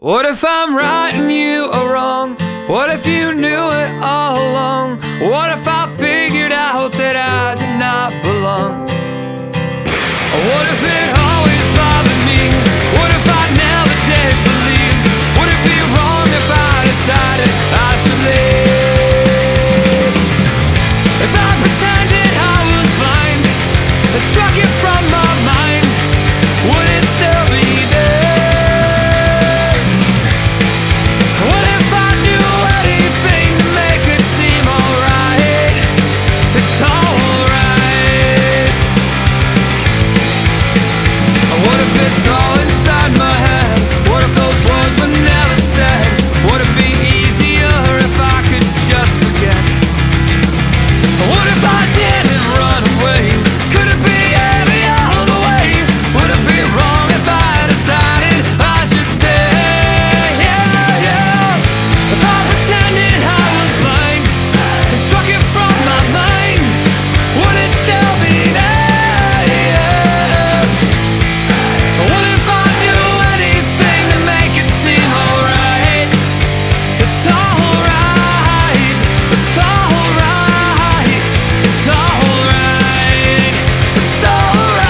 What if I'm right and you are wrong? What if you knew it all along? What if I figured out that I did not belong? What if it always bothered me? What if I never did believe? Would it be wrong if I decided I should live? If I pretended I was blind and struck it from my mind, would it still be there? What if I knew anything to make it seem alright? It's alright. What if it's all inside my head? What if those words were never said? Would it be easier if I could just forget? What if I didn't run away? Could it be any other way? Would it be wrong if I decided I should stay? Yeah, yeah. If I pretended I was blind and struck it from my mind, would it still be there? Yeah. What if I do anything to make it seem alright? It's alright. It's alright. It's alright. It's alright.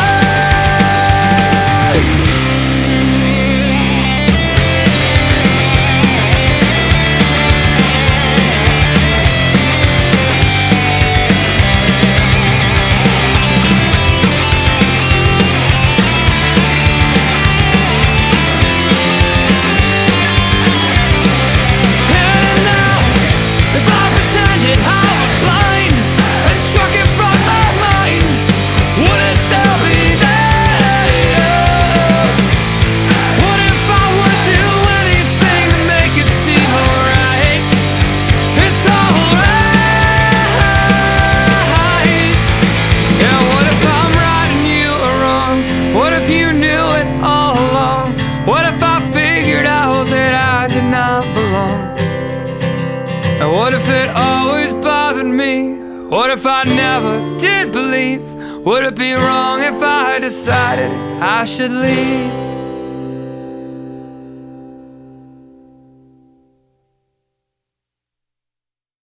And now, if I pretended I was blind and struck it from my mind, would it still be there? Yeah. What if I would do anything to make it seem alright? It's alright. Yeah, what if I'm right and you are wrong? What if you knew it all along? What if I figured out that I did not belong? And what if it always bothered me? What if I never did believe? Would it be wrong if I decided I should leave?